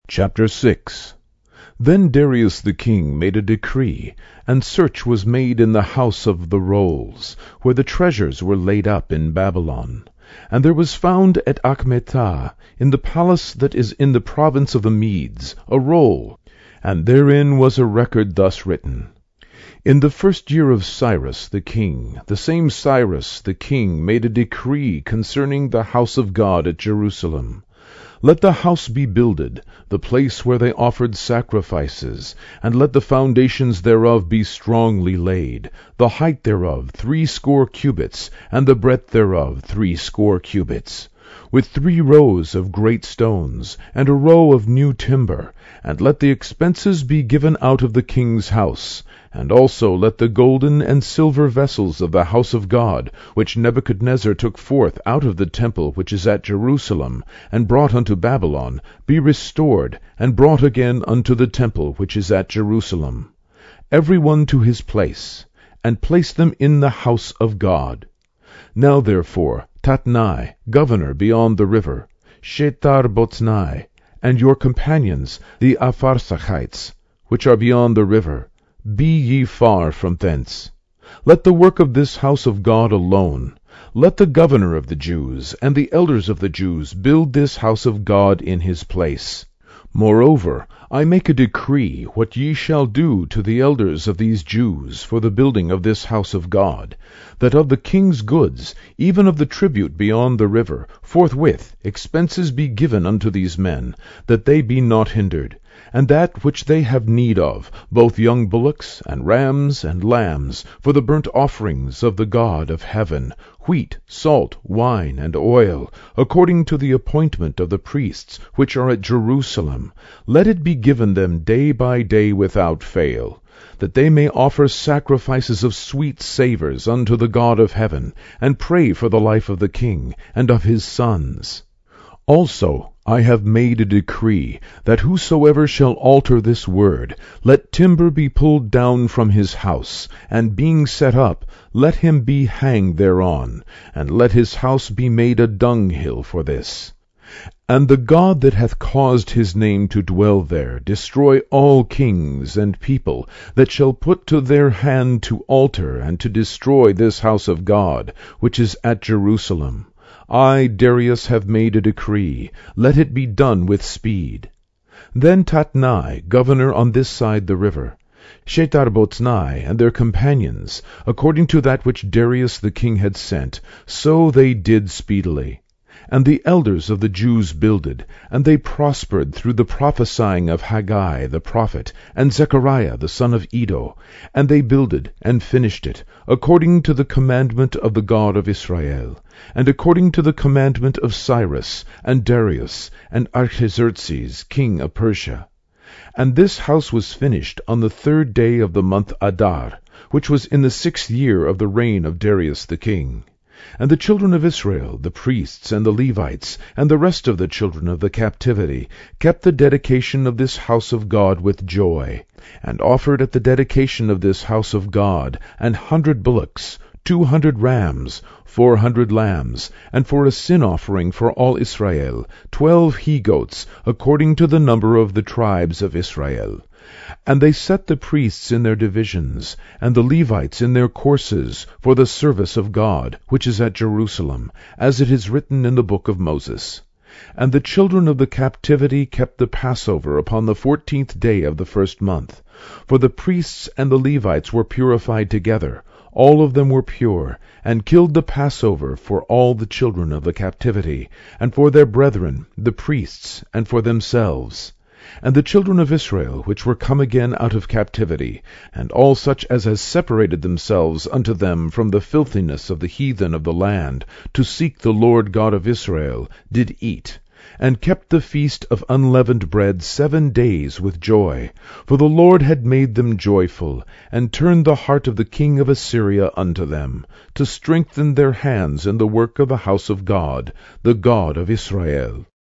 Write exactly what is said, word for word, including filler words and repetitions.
Chapter six. Then Darius the king made a decree, and search was made in the house of the rolls, where the treasures were laid up in Babylon. And there was found at Achmetah, in the palace that is in the province of the Medes, a roll, and therein was a record thus written. In the first year of Cyrus the king, the same Cyrus the king made a decree concerning the house of God at Jerusalem. Let the house be builded, the place where they offered sacrifices, and let the foundations thereof be strongly laid, the height thereof threescore cubits, and the breadth thereof threescore cubits, with three rows of great stones, and a row of new timber, and let the expenses be given out of the king's house. And also let the golden and silver vessels of the house of God, which Nebuchadnezzar took forth out of the temple which is at Jerusalem, and brought unto Babylon, be restored, and brought again unto the temple which is at Jerusalem, every one to his place, and place them in the house of God. Now therefore, Tatnai, governor beyond the river, Shethar-boznai, and your companions, the Apharsachites, which are beyond the river, be ye far from thence. Let the work of this house of God alone. Let the governor of the Jews and the elders of the Jews build this house of God in his place. Moreover, I make a decree what ye shall do to the elders of these Jews for the building of this house of God, that of the king's goods, even of the tribute beyond the river, forthwith expenses be given unto these men, that they be not hindered, and that which they have need of, both young bullocks, and rams, and lambs, for the burnt offerings of the God of heaven, wheat, salt, wine, and oil, according to the appointment of the priests which are at Jerusalem, let it be given them day by day without fail, that they may offer sacrifices of sweet savours unto the God of heaven, and pray for the life of the king, and of his sons. Also I have made a decree, that whosoever shall alter this word, let timber be pulled down from his house, and being set up, let him be hanged thereon, and let his house be made a dunghill for this. And the God that hath caused his name to dwell there destroy all kings and people that shall put to their hand to alter and to destroy this house of God, which is at Jerusalem. I, Darius, have made a decree, let it be done with speed. Then Tatnai, governor on this side the river, Shethar-boznai, and their companions, according to that which Darius the king had sent, so they did speedily. And the elders of the Jews builded, and they prospered through the prophesying of Haggai the prophet, and Zechariah the son of Iddo, and they builded and finished it, according to the commandment of the God of Israel, and according to the commandment of Cyrus, and Darius, and Artaxerxes, king of Persia. And this house was finished on the third day of the month Adar, which was in the sixth year of the reign of Darius the king. And the children of Israel, the priests and the Levites, and the rest of the children of the captivity, kept the dedication of this house of God with joy, and offered at the dedication of this house of God an hundred bullocks, two hundred rams, four hundred lambs, and for a sin offering for all Israel, twelve he-goats, according to the number of the tribes of Israel. And they set the priests in their divisions, and the Levites in their courses, for the service of God, which is at Jerusalem, as it is written in the book of Moses. And the children of the captivity kept the Passover upon the fourteenth day of the first month. For the priests and the Levites were purified together, all of them were pure, and killed the Passover for all the children of the captivity, and for their brethren, the priests, and for themselves. And the children of Israel, which were come again out of captivity, and all such as has separated themselves unto them from the filthiness of the heathen of the land, to seek the Lord God of Israel, did eat, and kept the feast of unleavened bread seven days with joy. For the Lord had made them joyful, and turned the heart of the king of Assyria unto them, to strengthen their hands in the work of the house of God, the God of Israel.